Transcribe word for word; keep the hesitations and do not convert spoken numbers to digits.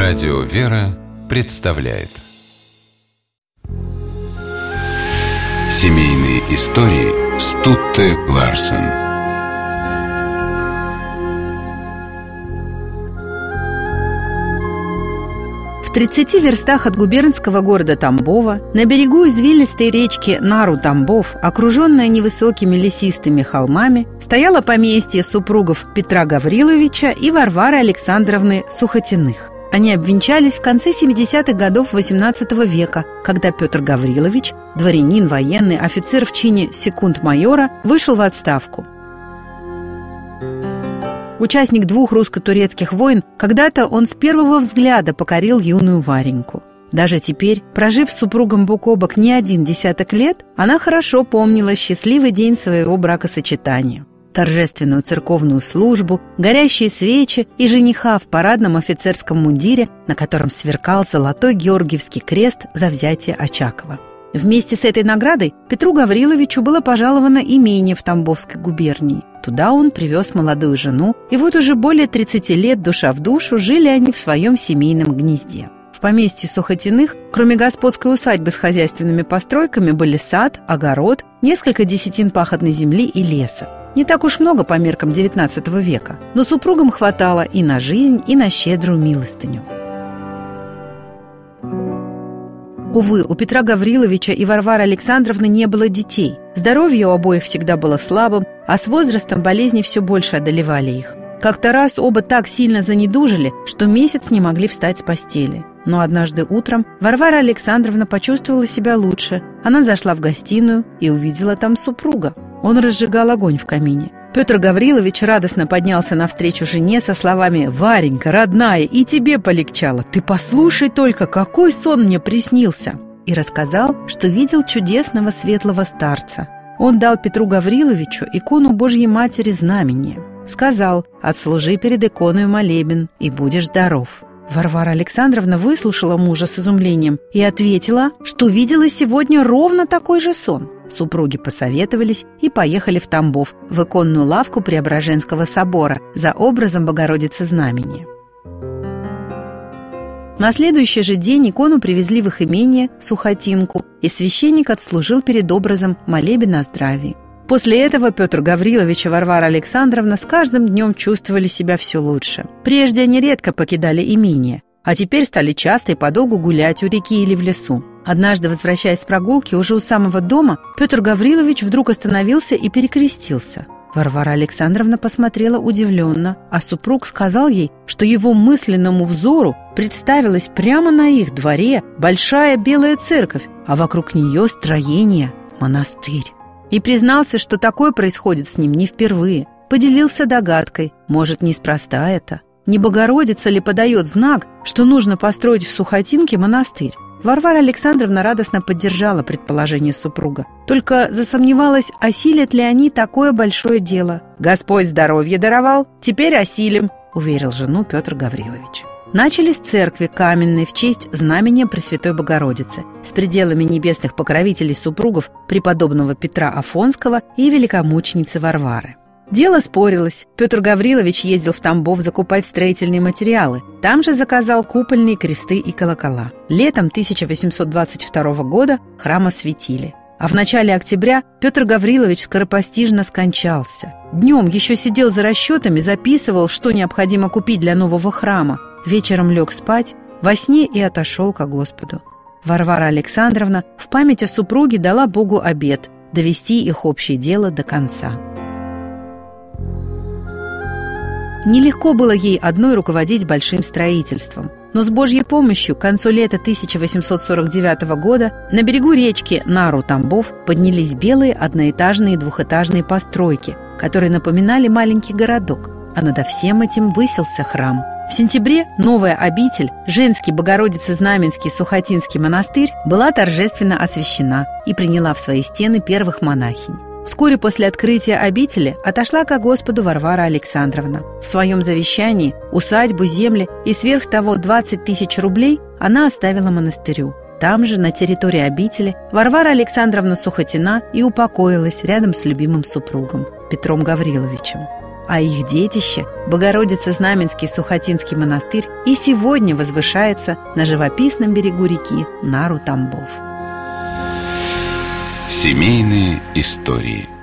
Радио «Вера» представляет Семейные истории Стутте Ларсен. В тридцати верстах от губернского города Тамбова, на берегу извилистой речки Нару-Тамбов, окруженная невысокими лесистыми холмами, стояло поместье супругов Петра Гавриловича и Варвары Александровны Сухотиных. Они обвенчались в конце семидесятых годов восемнадцатого века, когда Петр Гаврилович, дворянин, военный, офицер в чине секунд-майора, вышел в отставку. Участник двух русско-турецких войн, когда-то он с первого взгляда покорил юную Вареньку. Даже теперь, прожив с супругом бок о бок не один десяток лет, она хорошо помнила счастливый день своего бракосочетания. Торжественную церковную службу, горящие свечи и жениха в парадном офицерском мундире, на котором сверкал золотой Георгиевский крест за взятие Очакова. Вместе с этой наградой Петру Гавриловичу было пожаловано имение в Тамбовской губернии. Туда он привез молодую жену, и вот уже более тридцати лет душа в душу жили они в своем семейном гнезде. В поместье Сухотиных, кроме господской усадьбы с хозяйственными постройками, были сад, огород, несколько десятин пахотной земли и леса. Не так уж много по меркам девятнадцатого века, но супругам хватало и на жизнь, и на щедрую милостыню. Увы, у Петра Гавриловича и Варвары Александровны не было детей. Здоровье у обоих всегда было слабым, а с возрастом болезни все больше одолевали их. Как-то раз оба так сильно занедужили, что месяц не могли встать с постели. Но однажды утром Варвара Александровна почувствовала себя лучше. Она зашла в гостиную и увидела там супруга. Он разжигал огонь в камине. Петр Гаврилович радостно поднялся навстречу жене со словами: «Варенька, родная, и тебе полегчало. Ты послушай только, какой сон мне приснился!» И рассказал, что видел чудесного светлого старца. Он дал Петру Гавриловичу икону Божьей Матери знамение. Сказал: «Отслужи перед иконой молебен, и будешь здоров». Варвара Александровна выслушала мужа с изумлением и ответила, что видела сегодня ровно такой же сон. Супруги посоветовались и поехали в Тамбов, в иконную лавку Преображенского собора за образом Богородицы Знамения. На следующий же день икону привезли в их имение, Сухотинку, и священник отслужил перед образом молебен о здравии. После этого Петр Гаврилович и Варвара Александровна с каждым днем чувствовали себя все лучше. Прежде они редко покидали имение, а теперь стали часто и подолгу гулять у реки или в лесу. Однажды, возвращаясь с прогулки, уже у самого дома, Петр Гаврилович вдруг остановился и перекрестился. Варвара Александровна посмотрела удивленно, а супруг сказал ей, что его мысленному взору представилась прямо на их дворе большая белая церковь, а вокруг нее строение – монастырь. И признался, что такое происходит с ним не впервые. Поделился догадкой, может, неспроста это. Не Богородица ли подает знак, что нужно построить в Сухотинке монастырь? Варвара Александровна радостно поддержала предположение супруга, только засомневалась, осилят ли они такое большое дело. «Господь здоровье даровал, теперь осилим», — уверил жену Петр Гаврилович. Начали с церкви каменной в честь знамения Пресвятой Богородицы с пределами небесных покровителей супругов преподобного Петра Афонского и великомученицы Варвары. Дело спорилось. Петр Гаврилович ездил в Тамбов закупать строительные материалы. Там же заказал купольные кресты и колокола. Летом тысяча восемьсот двадцать второго года храм осветили. А в начале октября Петр Гаврилович скоропостижно скончался. Днем еще сидел за расчетами, записывал, что необходимо купить для нового храма. Вечером лег спать, во сне и отошел ко Господу. Варвара Александровна в память о супруге дала Богу обет довести их общее дело до конца. Нелегко было ей одной руководить большим строительством, но с Божьей помощью к концу лета тысяча восемьсот сорок девятого года на берегу речки Нару-Тамбов поднялись белые одноэтажные и двухэтажные постройки, которые напоминали маленький городок, а над всем этим высился храм. В сентябре новая обитель, женский Богородице-Знаменский Сухотинский монастырь, была торжественно освящена и приняла в свои стены первых монахинь. Вскоре после открытия обители отошла ко Господу Варвара Александровна. В своем завещании усадьбу, земли и сверх того двадцать тысяч рублей она оставила монастырю. Там же, на территории обители, Варвара Александровна Сухотина и упокоилась рядом с любимым супругом Петром Гавриловичем. а их детище, Богородице-Знаменский Сухотинский монастырь, и сегодня возвышается на живописном берегу реки Нару-Тамбов. Семейные истории.